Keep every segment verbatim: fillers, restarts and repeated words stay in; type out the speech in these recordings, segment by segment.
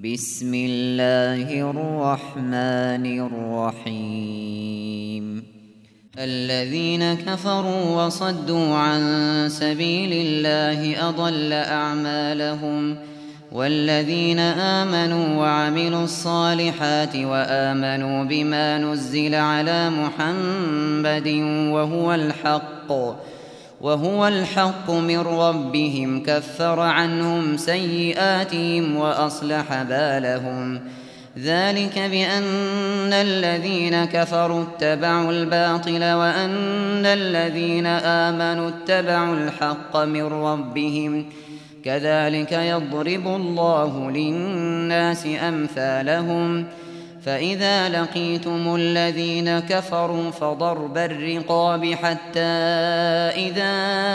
بسم الله الرحمن الرحيم الذين كفروا وصدوا عن سبيل الله أضل أعمالهم والذين آمنوا وعملوا الصالحات وآمنوا بما نزل على محمد وهو الحق وهو الحق من ربهم كفر عنهم سيئاتهم وأصلح بالهم ذلك بأن الذين كفروا اتبعوا الباطل وأن الذين آمنوا اتبعوا الحق من ربهم كذلك يضرب الله للناس أمثالهم فإذا لقيتم الذين كفروا فضرب الرقاب حتى إذا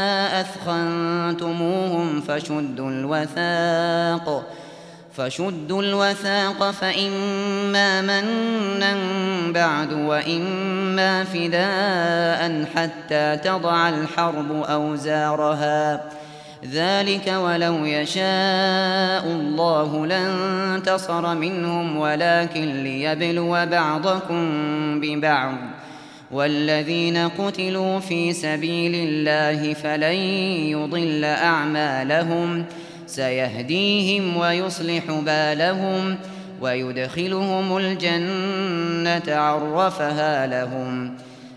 أثخنتموهم فشدوا الوثاق فشدوا الوثاق فإما منا بعد وإما فداء حتى تضع الحرب أوزارها ذلك ولو يشاء الله لانتصر منهم ولكن ليبلو بعضكم ببعض والذين قتلوا في سبيل الله فلن يضل أعمالهم سيهديهم ويصلح بالهم ويدخلهم الجنة عرفها لهم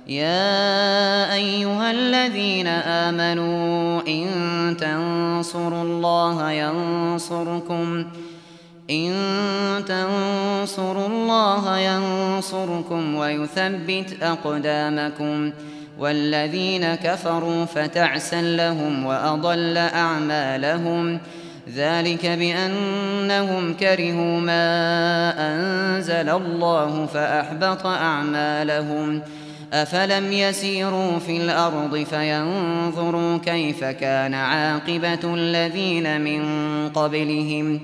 يا أيها الذين آمنوا إن تنصروا الله ينصركم إن تنصروا الله ينصركم ويثبت أقدامكم والذين كفروا فتعسا لهم وأضل أعمالهم ذلك بأنهم كرهوا ما أنزل الله فأحبط أعمالهم أفلم يسيروا في الأرض فينظروا كيف كان عاقبة الذين من قبلهم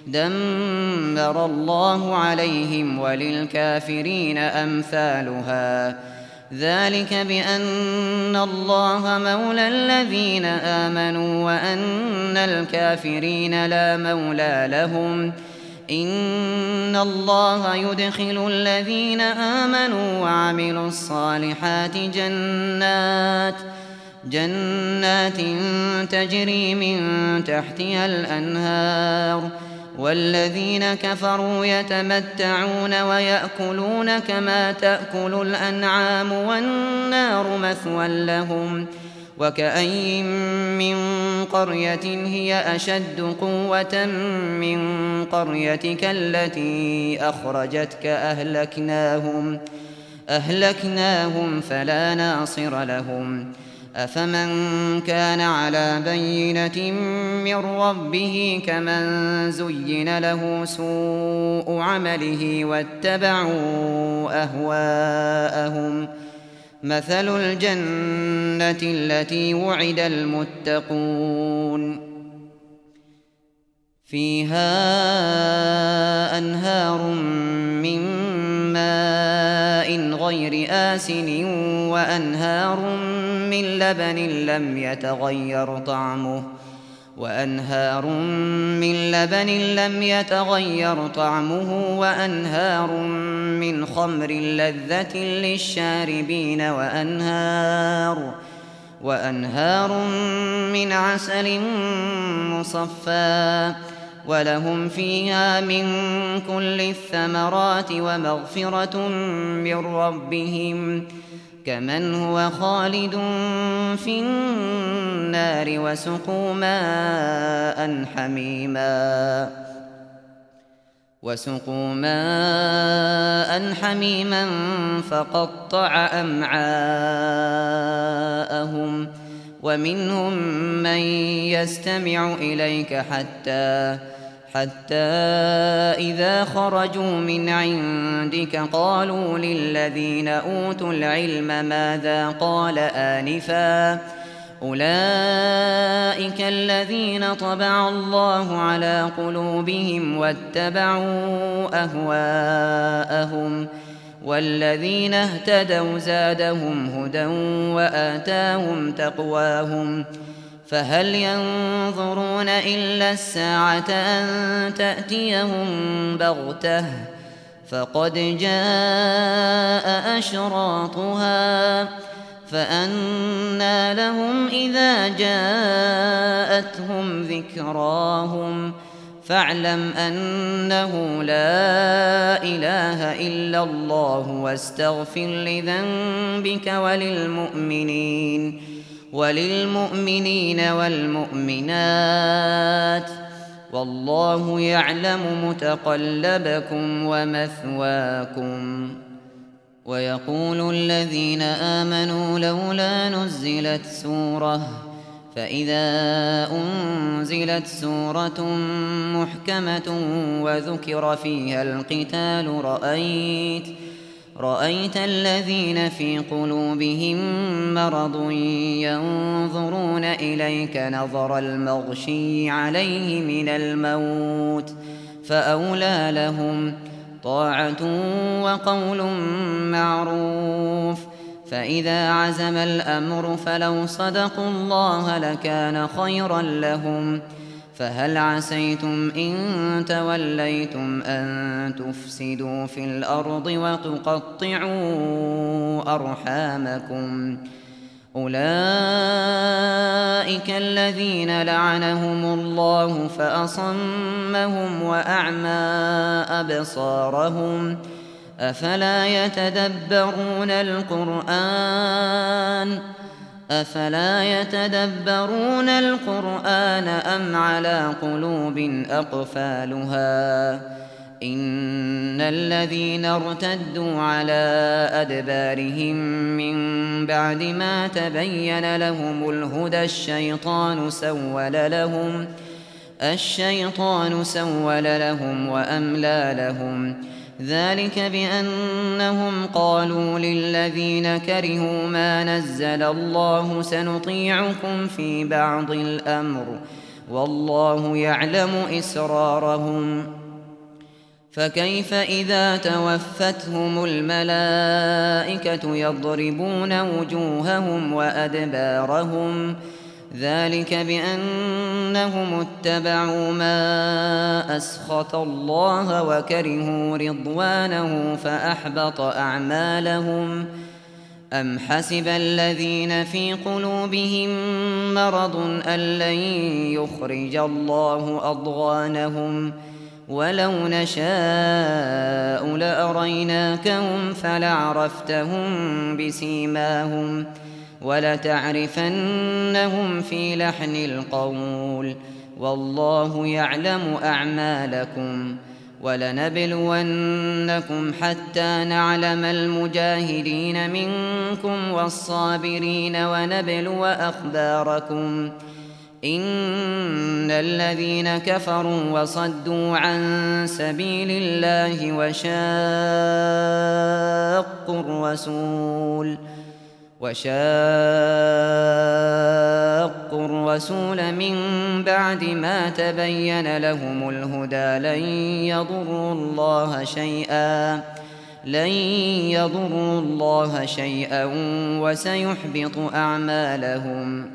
دمر الله عليهم وللكافرين أمثالها ذلك بأن الله مولى الذين آمنوا وأن الكافرين لا مولى لهم إن الله يدخل الذين آمنوا وعملوا الصالحات جنات جنات تجري من تحتها الأنهار والذين كفروا يتمتعون ويأكلون كما تأكل الأنعام والنار مثوى لهم وكأين من قرية هي أشد قوة من قريتك التي أخرجتك أهلكناهم أهلكناهم فلا ناصر لهم أفمن كان على بينة من ربه كمن زين له سوء عمله واتبعوا أهواءهم مثل الجنة التي وعد المتقون فيها أنهار من ماء غير آسن وأنهار من لبن لم يتغير طعمه وأنهار من لبن لم يتغير طعمه وأنهار من خمر لذة للشاربين وأنهار وأنهار من عسل مصفى ولهم فيها من كل الثمرات ومغفرة من ربهم كمن هو خالد في النار وسقوا ماء حميما وسقوا ماء حميما فقطع أمعاءهم ومنهم من يستمع إليك حتى حتى إذا خرجوا من عندك قالوا للذين أوتوا العلم ماذا قال آنفا أولئك الذين طبع الله على قلوبهم واتبعوا أهواءهم والذين اهتدوا زادهم هدى وآتاهم تقواهم فهل ينظرون إلا الساعة أن تأتيهم بغتة فقد جاء أشراطها فأنى لهم إذا جاءتهم ذكراهم فاعلم أنه لا إله إلا الله واستغفر لذنبك وللمؤمنين وللمؤمنين والمؤمنات والله يعلم متقلبكم ومثواكم. ويقول الذين آمنوا لولا نزلت سورة فإذا أنزلت سورة محكمة وذكر فيها القتال رأيت رأيت الذين في قلوبهم مرض ينظرون إليك نظر المغشي عليه من الموت فأولى لهم طاعة وقول معروف فإذا عزم الأمر فلو صدقوا الله لكان خيرا لهم فهل عسيتم إن توليتم أن تفسدوا في الأرض وتقطعوا أرحامكم أولئك الذين لعنهم الله فأصمهم وأعمى أبصارهم أفلا يتدبرون القرآن أفلا يتدبرون القرآن أم على قلوب أقفالها إن الذين ارتدوا على أدبارهم من بعد ما تبين لهم الهدى الشيطان سول لهم الشيطان سول لهم وأملى لهم ذلك بأنهم قالوا للذين كرهوا ما نزل الله سنطيعكم في بعض الأمر والله يعلم إسرارهم فكيف إذا توفتهم الملائكة يضربون وجوههم وأدبارهم ذلك بأنهم اتبعوا ما أسخط الله وكرهوا رضوانه فأحبط أعمالهم أم حسب الذين في قلوبهم مرض أن لن يخرج الله أضغانهم ولو نشاء لأريناكهم فلعرفتهم بسيماهم ولتعرفنهم في لحن القول والله يعلم أعمالكم ولنبلونكم حتى نعلم المجاهدين منكم والصابرين ونبلو أخباركم إن الذين كفروا وصدوا عن سبيل الله وشاقوا الرسول وشاقوا الرسول من بعد ما تبين لهم الهدى لن يضروا الله شيئا لن يضروا الله شيئا وسيحبط أعمالهم.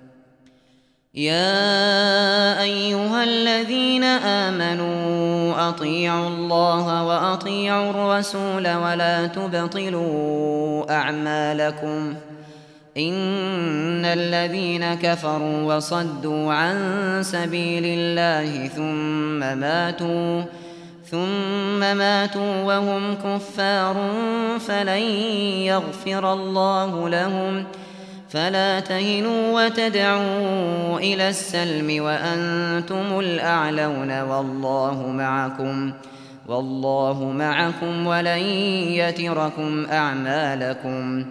يا أيها الذين آمنوا أطيعوا الله وأطيعوا الرسول ولا تبطلوا أعمالكم إن الذين كفروا وصدوا عن سبيل الله ثم ماتوا ثم ماتوا وهم كفار فلن يغفر الله لهم فلا تهنوا وتدعوا إلى السلم وأنتم الأعلون والله معكم والله معكم ولن يتركم أعمالكم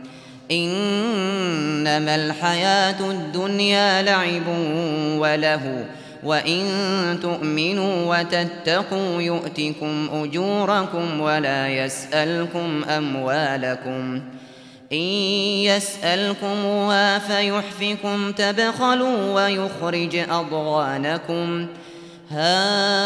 إنما الحياة الدنيا لعب وله وإن تؤمنوا وتتقوا يؤتكم أجوركم ولا يسألكم أموالكم إن يسألكموها فيحفكم تبخلوا ويخرج أضغانكم ها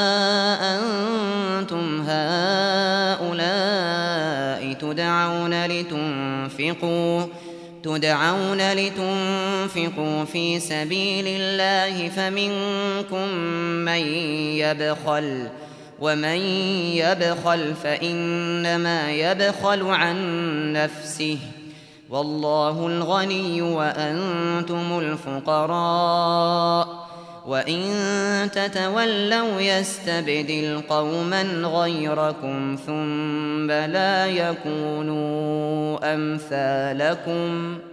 أنتم هؤلاء تدعون لتنفقوا تدعون لتنفقوا في سبيل الله فمنكم من يبخل ومن يبخل فإنما يبخل عن نفسه والله الغني وأنتم الفقراء وإن تتولوا يستبدل قوما غيركم ثم لا يكونوا أمثالكم